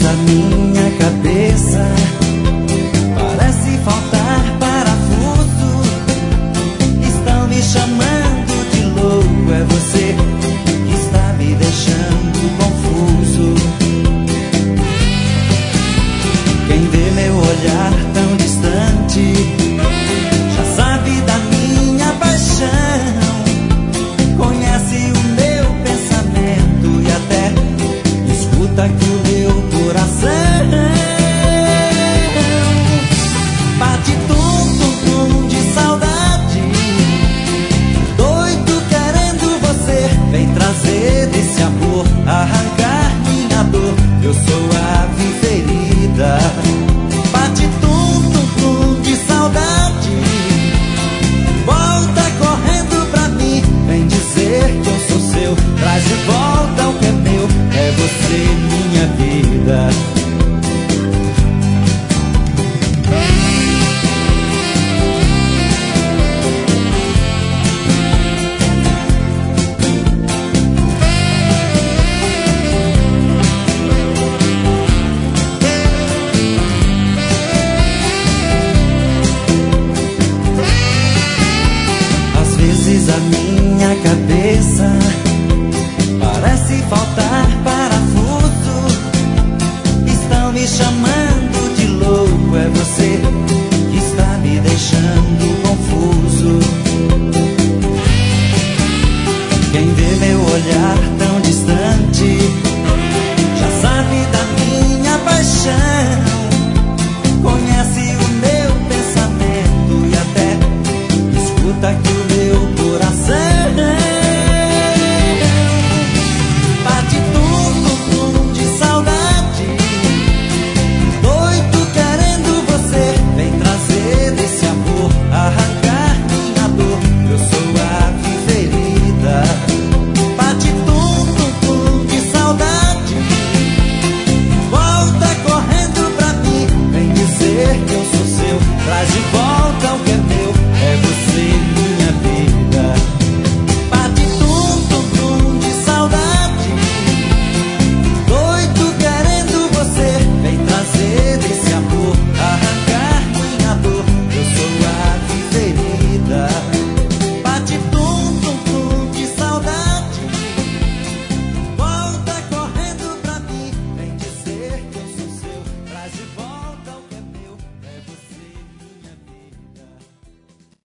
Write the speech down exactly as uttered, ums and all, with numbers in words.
a minha cabeça, parece faltar parafuso. Estão me chamando de louco, é você que está me deixando confuso. Quem vê meu olhar tão distante já sabe da minha paixão, conhece o meu pensamento e até escuta que o meu coração bate tum, tum, tum de saudade, doido querendo você. Vem trazer desse amor, arrancar minha dor. Eu sou ave ferida. Bate tum, tum, tum de saudade, volta correndo pra mim. Vem dizer que eu sou seu, traz de volta o que é meu. É você, minha vida. Às vezes a minha cabeça parece faltar parafuso. Estão me chamando de louco, é você que está me deixando confuso. Quem vê meu olhar tão distante já sabe da minha paixão, conhece o meu pensamento e até escuta que